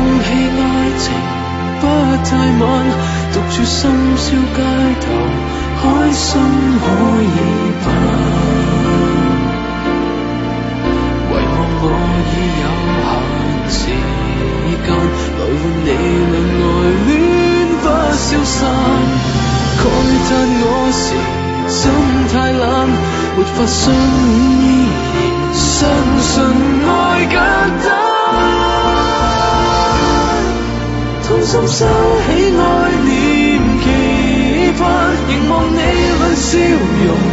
棄愛情不太晚，獨處深宵街頭，開心可以吧？為何我已有限時間來換你兩愛戀不消散？慨嘆我時心太懶，沒法相戀依然相信愛簡單。衷心收起愛念期盼，凝望你倆笑容